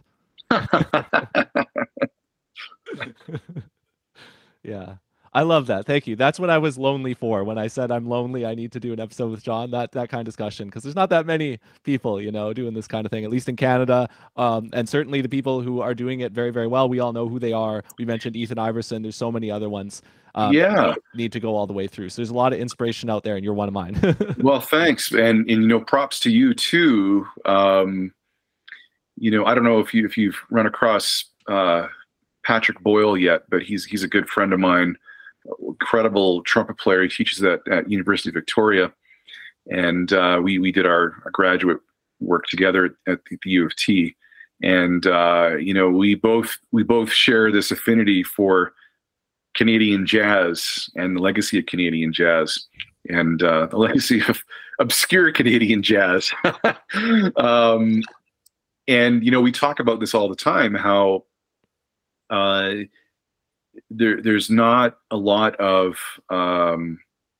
Yeah. I love that. Thank you. That's what I was lonely for. When I said I'm lonely, I need to do an episode with John, that that kind of discussion, because there's not that many people, you know, doing this kind of thing, at least in Canada. Um, and certainly the people who are doing it very, very well, we all know who they are. We mentioned Ethan Iverson. There's so many other ones. Um, yeah. Need to go all the way through. So there's a lot of inspiration out there, and you're one of mine. Well, thanks. And, and, you know, props to you too. Um, you know, I don't know if you, if you've run across, uh, Patrick Boyle yet, but he's, he's a good friend of mine. Incredible trumpet player. He teaches at, at University of Victoria, and uh, we we did our, our graduate work together at the, the U of T. And uh, you know, we both we both share this affinity for Canadian jazz and the legacy of Canadian jazz, and uh, the legacy of obscure Canadian jazz. um, and you know, we talk about this all the time. How uh, There, there's not a lot of, um,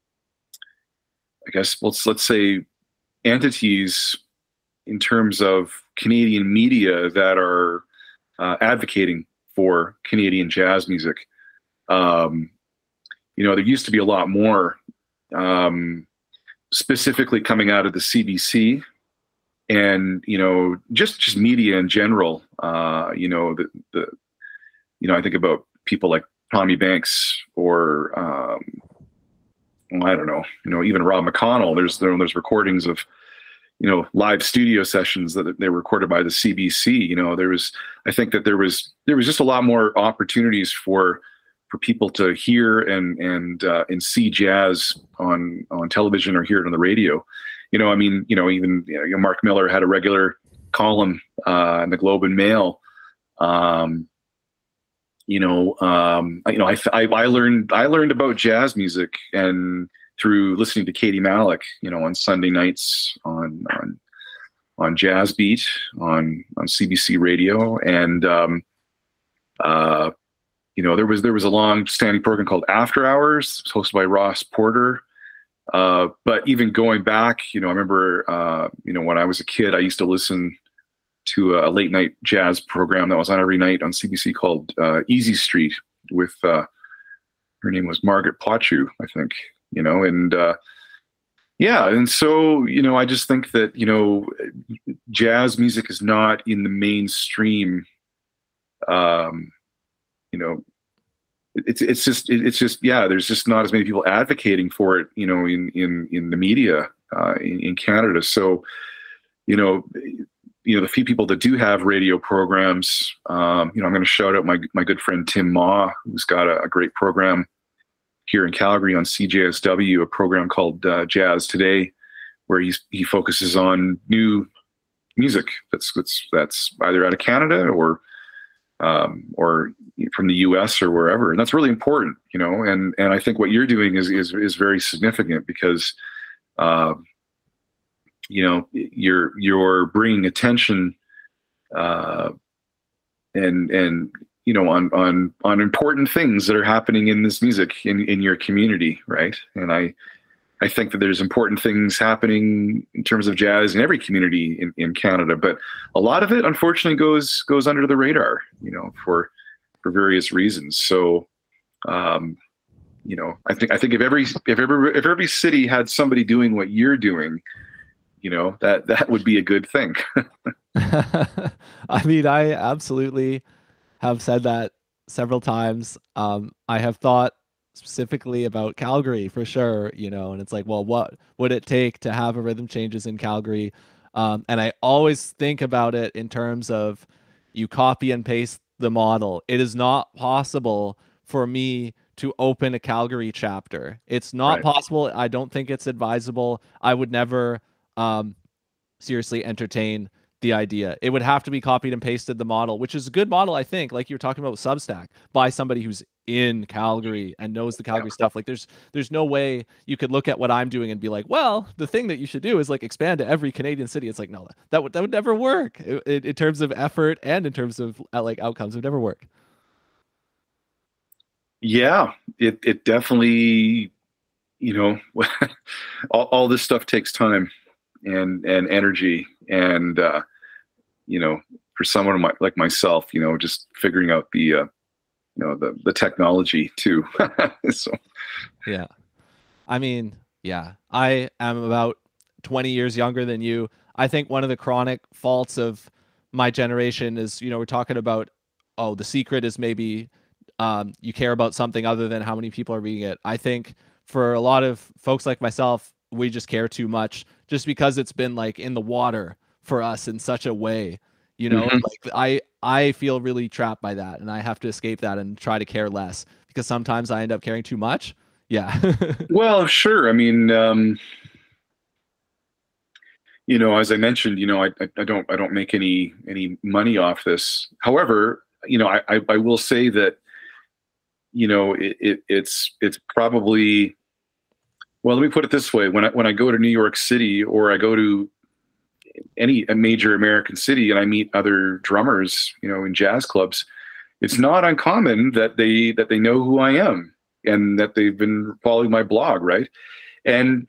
I guess, let's let's say, entities in terms of Canadian media that are uh, advocating for Canadian jazz music. Um, you know, there used to be a lot more, um, specifically coming out of the C B C, and you know, just just media in general. Uh, you know, the the, you know, I think about people like Tommy Banks or um, well, I don't know, you know, even Rob McConnell. There's there, there's recordings of, you know, live studio sessions that they were recorded by the C B C. You know, there was, I think that there was there was just a lot more opportunities for for people to hear and and uh, and see jazz on on television or hear it on the radio. You know, I mean, you know, even you know, Mark Miller had a regular column uh, in the Globe and Mail. Um, You know, um, you know, I, I, I learned, I learned about jazz music and through listening to Katie Malik, you know, on Sunday nights on, on, on Jazz Beat on, on C B C radio. And, um, uh, you know, there was, there was a long standing program called After Hours hosted by Ross Porter. Uh, but even going back, you know, I remember, uh, you know, when I was a kid, I used to listen to a late night jazz program that was on every night on C B C called uh, Easy Street with, uh, her name was Margaret Poitras, I think, you know, and uh, yeah. And so, you know, I just think that, you know, jazz music is not in the mainstream. Um, you know, it's, it's just, it's just, yeah, there's just not as many people advocating for it, you know, in, in, in the media uh, in, in Canada. So, you know, you know, the few people that do have radio programs, um, you know, I'm going to shout out my my good friend Tim Ma, who's got a, a great program here in Calgary on C J S W, a program called uh, Jazz Today, where he's, he focuses on new music that's that's that's either out of Canada or um, or from the U S or wherever, and that's really important, you know. And and I think what you're doing is is is very significant because, uh, you know, you're you're bringing attention, uh, and and you know on on on important things that are happening in this music in in your community, right? And I. I think that there's important things happening in terms of jazz in every community in, in Canada, but a lot of it, unfortunately, goes goes under the radar, you know, for for various reasons. So, um, you know, I think I think if every if every if every city had somebody doing what you're doing, you know, that that would be a good thing. I mean, I absolutely have said that several times. Um, I have thought specifically about Calgary for sure, you know, and it's like, well, what would it take to have a Rhythm Changes in Calgary? Um, and I always think about it in terms of you copy and paste the model. It is not possible for me to open a Calgary chapter. It's not Right. possible. I don't think it's advisable. I would never um, seriously entertain the idea. It would have to be copied and pasted the model, which is a good model, I think, like you're talking about with Substack, by somebody who's in Calgary and knows the Calgary Yeah. stuff. Like there's there's no way you could look at what I'm doing and be like, well, the thing that you should do is like expand to every Canadian city. It's like, no, that would that would never work in, in terms of effort and in terms of uh, like outcomes. It would never work. Yeah, it it definitely, you know, all, all this stuff takes time and and energy, and uh, you know, for someone my, like myself, you know, just figuring out the uh, you know the the technology too. So Yeah. I mean, yeah, I am about twenty years younger than you. I think one of the chronic faults of my generation is, you know, we're talking about, oh, the secret is maybe um, you care about something other than how many people are reading it. I think for a lot of folks like myself, we just care too much just because it's been like in the water for us in such a way, you know, Mhm. like I, I feel really trapped by that and I have to escape that and try to care less because sometimes I end up caring too much. Yeah. Well, sure. I mean, um, you know, as I mentioned, you know, I, I I don't I don't make any any money off this. However, you know, I I, I will say that, you know, it, it it's it's probably, well, let me put it this way: when I when I go to New York City or I go to any a major American city and I meet other drummers, you know, in jazz clubs, it's not uncommon that they that they know who I am and that they've been following my blog, right? And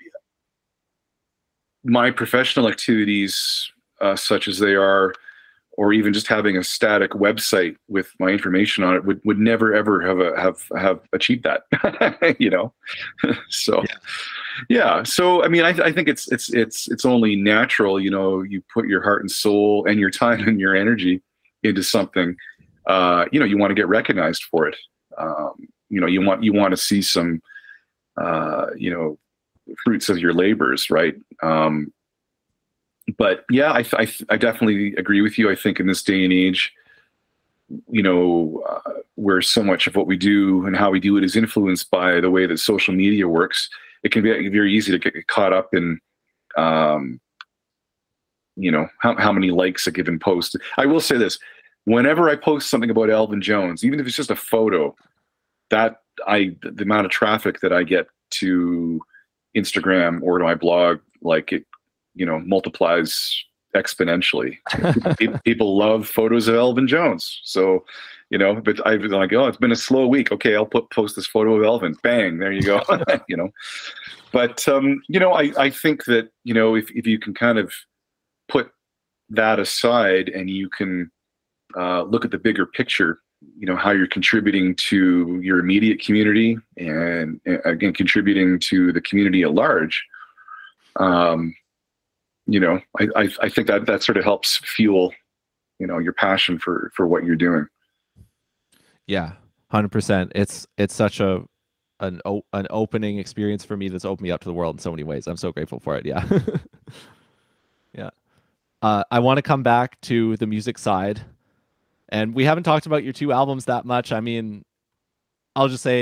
my professional activities, uh, such as they are, or even just having a static website with my information on it, would, would never ever have a, have have achieved that, you know. So, Yeah. yeah. So I mean, I, I think it's it's it's it's only natural, you know. You put your heart and soul and your time and your energy into something, uh, you know. You want to get recognized for it. Um, you know, you want you want to see some, uh, you know, fruits of your labors, right? Um, but yeah, I, I, I definitely agree with you. I think in this day and age, you know, uh, where so much of what we do and how we do it is influenced by the way that social media works, it can be very easy to get caught up in, um, you know, how, how many likes a given post. I will say this: whenever I post something about Elvin Jones, even if it's just a photo, that I the amount of traffic that I get to Instagram or to my blog, like it, you know, multiplies exponentially. People, people love photos of Elvin Jones. So, you know, but I've been like, oh, it's been a slow week. Okay, I'll put post this photo of Elvin. Bang, there you go. You know, but um, you know, I I think that, you know, if if you can kind of put that aside and you can uh, look at the bigger picture, you know, how you're contributing to your immediate community and, and again contributing to the community at large, um, you know, I, I I think that that sort of helps fuel, you know, your passion for for what you're doing. Yeah, one hundred percent. It's it's such a an o- an opening experience for me that's opened me up to the world in so many ways. I'm so grateful for it. Yeah. Yeah. Uh, I want to come back to the music side, and we haven't talked about your two albums that much. I mean, I'll just say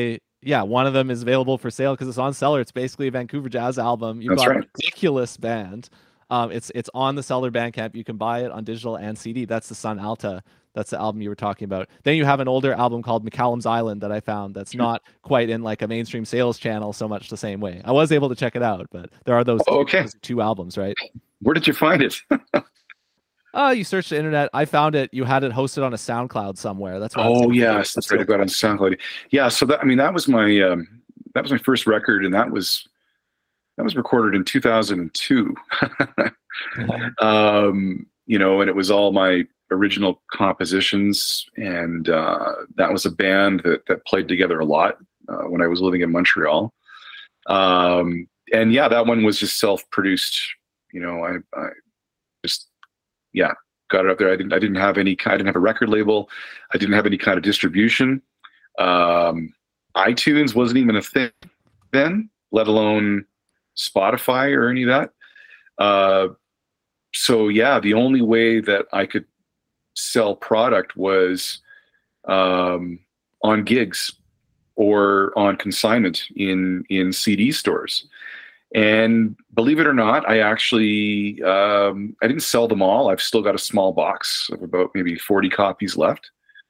Yeah, one of them is available for sale because it's on Seller. It's basically a Vancouver jazz album. You've That's got a right. ridiculous band. Um, it's it's on the Seller Bandcamp. You can buy it on digital and C D. That's the Sun Alta. That's the album you were talking about. Then you have an older album called McCallum's Island that I found that's not quite in like a mainstream sales channel so much the same way. I was able to check it out, but there are those, Oh, okay. those two albums, right? Where did you find it? Oh, you searched the internet. I found it. You had it hosted on a SoundCloud somewhere. That's why. Oh yes, that's right. I got it on SoundCloud. Yeah, so that I mean that was my um, that was my first record, and that was that was recorded in two thousand two. um, you know, and it was all my original compositions, and uh, that was a band that that played together a lot uh, when I was living in Montreal. Um, and yeah, that one was just self-produced. You know, I, I just yeah. got it up there. I didn't. I didn't have any. I didn't have a record label. I didn't have any kind of distribution. Um, iTunes wasn't even a thing then, let alone Spotify or any of that. Uh, so yeah, the only way that I could sell product was um, on gigs or on consignment in in C D stores. And believe it or not, I actually, um, I didn't sell them all. I've still got a small box of about maybe forty copies left.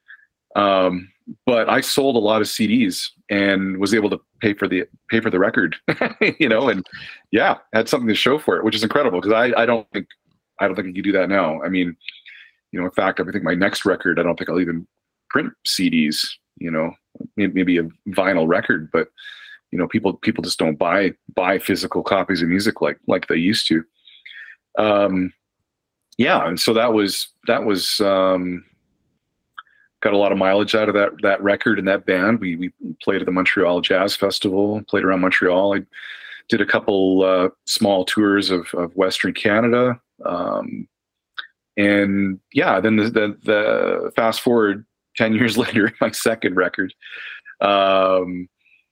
Um, but I sold a lot of C Ds and was able to pay for the, pay for the record, you know, and yeah, had something to show for it, which is incredible. Cause I, I don't think, I don't think you could do that now. I mean, you know, in fact, I think my next record, I don't think I'll even print C Ds, you know, maybe a vinyl record, but you know, people people just don't buy buy physical copies of music like like they used to. Um, yeah, and so that was that was um, got a lot of mileage out of that that record and that band. We we played at the Montreal Jazz Festival, played around Montreal. I did a couple uh, small tours of of Western Canada, um, and yeah, then the, the the fast forward ten years later, my second record. Um,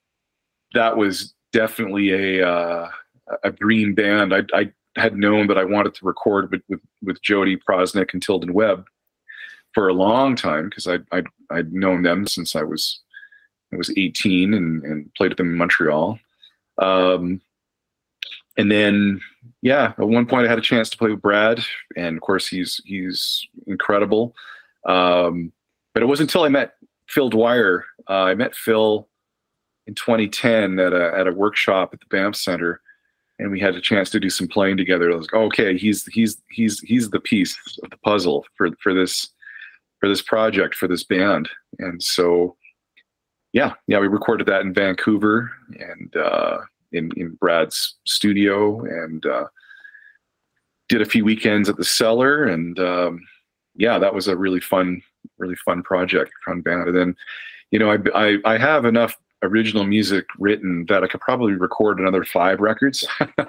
that was definitely a uh, a dream band. I, I had known that I wanted to record with with, with Jody Prosnick and Tilden Webb for a long time because I I I'd known them since I was I was eighteen and, and played with them in Montreal. Um, and then yeah, at one point I had a chance to play with Brad, and of course he's he's incredible. Um, but it wasn't until I met Phil Dwyer. Uh, I met Phil in twenty ten at a at a workshop at the Banff Center, and we had a chance to do some playing together. I was like, okay, he's he's he's he's the piece of the puzzle for for this for this project for this band. And so, yeah, yeah, we recorded that in Vancouver and uh, in in Brad's studio, and uh, did a few weekends at the Cellar, and um, yeah, that was a really fun, really fun project, fun band. And then, you know, I I, I have enough original music written that I could probably record another five records.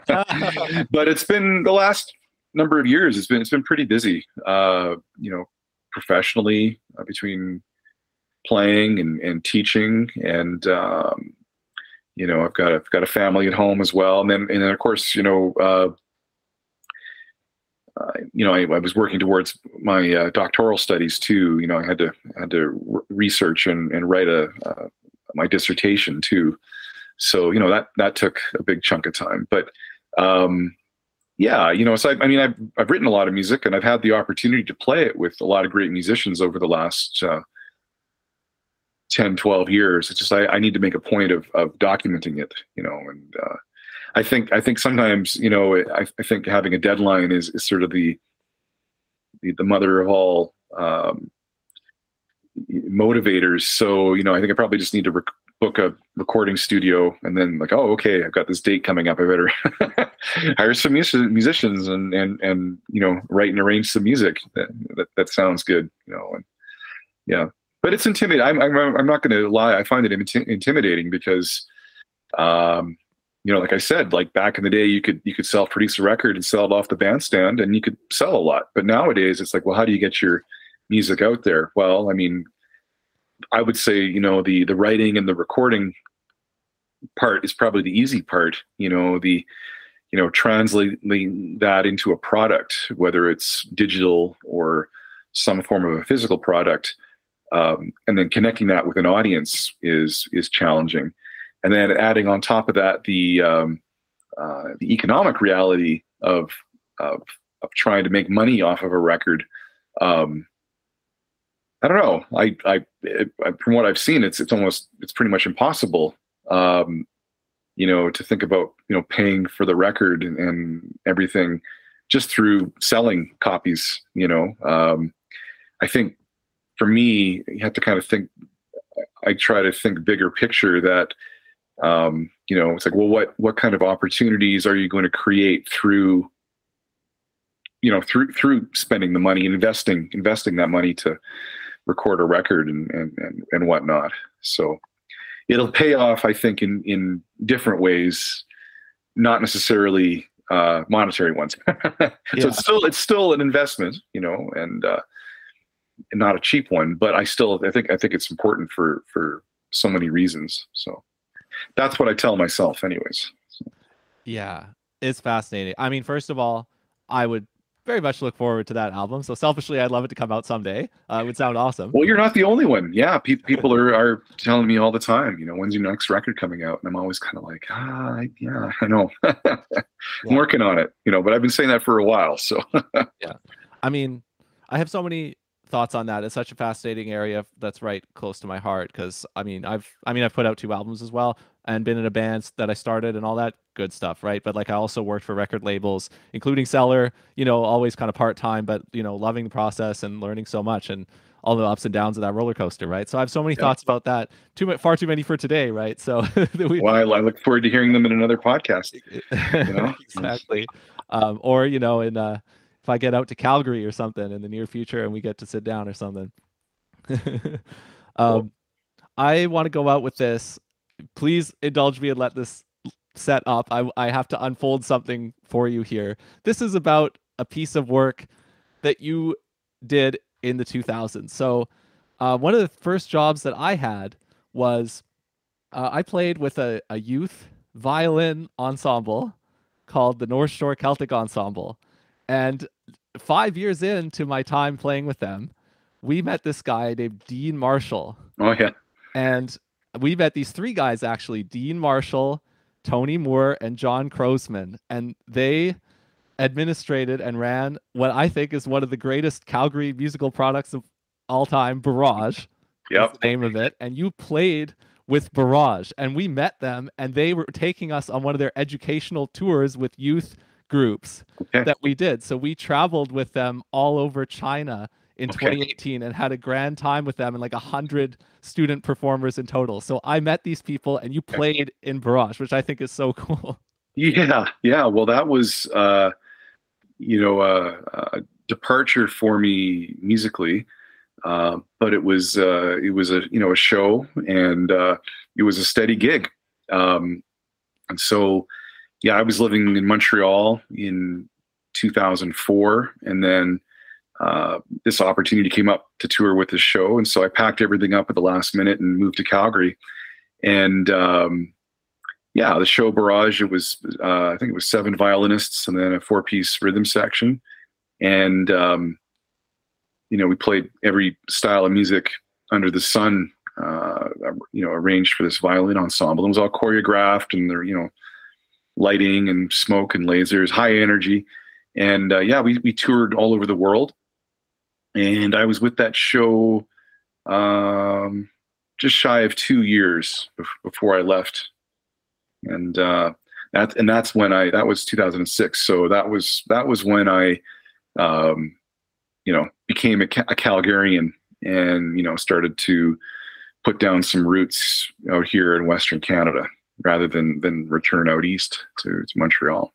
But it's been the last number of years. It's been it's been pretty busy. Uh, you know, professionally uh, between playing and, and teaching, and um, you know, I've got I've got a family at home as well, and then and then of course, you know. Uh, Uh, you know, I, I was working towards my uh, doctoral studies too. You know, I had to had to re- research and, and write a uh, my dissertation too. So you know that that took a big chunk of time. But um, yeah, you know, so I, I mean, I've I've written a lot of music, and I've had the opportunity to play it with a lot of great musicians over the last uh, ten, twelve years. It's just I, I need to make a point of of documenting it. You know, and uh, I think I think sometimes, you know, I, I think having a deadline is, is sort of the, the the mother of all um, motivators. So, you know, I think I probably just need to rec- book a recording studio, and then like, oh, okay, I've got this date coming up. I better hire some mus- musicians and and and you know, write and arrange some music. That that, that sounds good, you know. And yeah, but it's intimidating. I'm I'm, I'm not going to lie. I find it inti- intimidating because. Um, You know, like I said, like back in the day, you could you could self-produce a record and sell it off the bandstand, and you could sell a lot. But nowadays, it's like, well, how do you get your music out there? Well, I mean, I would say, you know, the the writing and the recording part is probably the easy part. You know, the you know translating that into a product, whether it's digital or some form of a physical product. Um, and then connecting that with an audience is is challenging. And then adding on top of that the um, uh, the economic reality of, of of trying to make money off of a record. Um, I don't know. I, I, it, I, from what I've seen, it's it's almost it's pretty much impossible. Um, you know, to think about you know paying for the record and, and everything just through selling copies. You know, um, I think for me, you have to kind of think. I try to think bigger picture. That um, you know, it's like, well, what what kind of opportunities are you going to create through you know through through spending the money and investing investing that money to record a record and, and, and, and whatnot. So it'll pay off, I think, in, in different ways, not necessarily uh, monetary ones. Yeah. So it's still, it's still an investment, you know, and, uh, and not a cheap one, but I still, I think, I think it's important for, for so many reasons. So that's what I tell myself anyways. So. Yeah, it's fascinating. I mean, first of all, I would very much look forward to that album. So selfishly, I'd love it to come out someday. Uh, it would sound awesome. Well, you're not the only one. Yeah, pe- people are, are telling me all the time, you know, when's your next record coming out? And I'm always kind of like, ah, yeah, I know. I'm yeah. working on it, you know, but I've been saying that for a while. So yeah, I mean, I have so many thoughts on that. It's such a fascinating area that's right close to my heart. Because I mean, I've I mean, I've put out two albums as well, and been in a band that I started and all that good stuff, right? But like, I also worked for record labels, including Cellar. You know, always kind of part time, but you know, loving the process and learning so much and all the ups and downs of that roller coaster, right? So I have so many yeah. thoughts about that. Too much, far too many for today, right? So we, well, I, I look forward to hearing them in another podcast. You know? Exactly, um, or you know, in. Uh, if I get out to Calgary or something in the near future and we get to sit down or something. um, cool. I want to go out with this. Please indulge me and let this set up. I, I have to unfold something for you here. This is about a piece of work that you did in the two thousands. So uh, one of the first jobs that I had was uh, I played with a, a youth violin ensemble called the North Shore Celtic Ensemble. And five years into my time playing with them, we met this guy named Dean Marshall. Oh, yeah. And we met these three guys, actually, Dean Marshall, Tony Moore, and John Croasman. And they administrated and ran what I think is one of the greatest Calgary musical products of all time, Barrage. Yep. The name of it. And you played with Barrage. And we met them, and they were taking us on one of their educational tours with youth groups okay. that we did. So we traveled with them all over China in okay. twenty eighteen and had a grand time with them and like a hundred student performers in total. So I met these people and you played okay. in Barrage, which I think is so cool. Yeah. Yeah. Well, that was, uh, you know, uh, a departure for me musically. Uh, but it was, uh, it was a, you know, a show and, uh, it was a steady gig. Um, and so, yeah, I was living in Montreal in two thousand four, and then uh, this opportunity came up to tour with the show, and so I packed everything up at the last minute and moved to Calgary. And um, yeah, the show Barrage, it was uh, I think it was seven violinists and then a four-piece rhythm section, and um, you know we played every style of music under the sun, uh, you know, arranged for this violin ensemble. It was all choreographed, and there, you know. lighting and smoke and lasers, high energy. And uh, yeah, we, we toured all over the world. And I was with that show um, just shy of two years before I left. And uh, that, and that's when I, that was two thousand six. So that was, that was when I, um, you know, became a, a Calgarian and, you know, started to put down some roots out here in Western Canada, rather than than return out east to, to Montreal.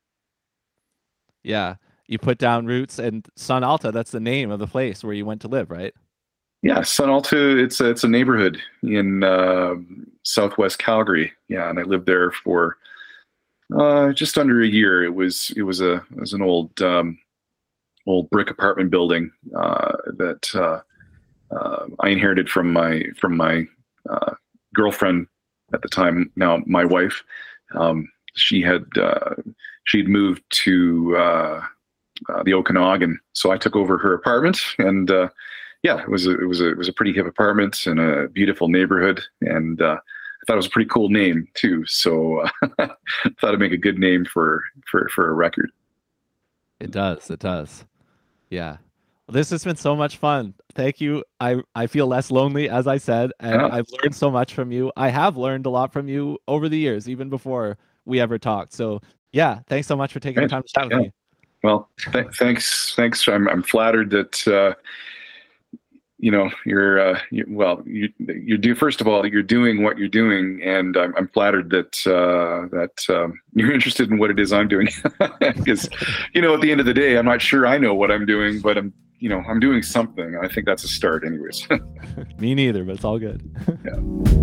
Yeah, you put down roots, and Sun Alta, that's the name of the place where you went to live, right? Yeah, Sun Alta, it's a, it's a neighborhood in uh, southwest Calgary. Yeah, and I lived there for uh, just under a year. It was it was a it was an old um, old brick apartment building uh, that uh, uh, I inherited from my from my uh, girlfriend at the time, now my wife. Um, she had uh, she'd moved to uh, uh, the Okanagan, so I took over her apartment, and uh, yeah, it was a, it was a, it was a pretty hip apartment in a beautiful neighborhood, and uh, I thought it was a pretty cool name too. So uh, I thought it'd make a good name for for for a record. It does. It does. Yeah. Well, this has been so much fun. Thank you. I, I feel less lonely, as I said, and Yeah. I've learned so much from you. I have learned a lot from you over the years, even before we ever talked. So yeah, thanks so much for taking the time to chat with Yeah. me. Well, th- thanks, thanks. I'm I'm flattered that uh, you know you're uh, you, well. You you do first of all, you're doing what you're doing, and I'm I'm flattered that uh, that um, you're interested in what it is I'm doing. Because you know, at the end of the day, I'm not sure I know what I'm doing, but I'm you know I'm doing something. I think that's a start, anyways. Me neither, but it's all good. Yeah.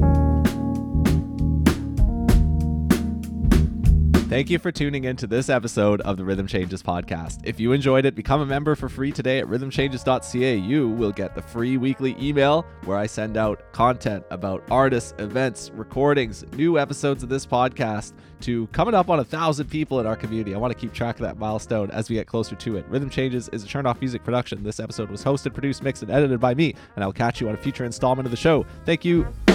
Thank you for tuning in to this episode of the Rhythm Changes podcast. If you enjoyed it, become a member for free today at rhythm changes dot c a. You will get the free weekly email where I send out content about artists, events, recordings, new episodes of this podcast to coming up on a thousand people in our community. I want to keep track of that milestone as we get closer to it. Rhythm Changes is a Turned Off Music production. This episode was hosted, produced, mixed, and edited by me, and I'll catch you on a future installment of the show. Thank you.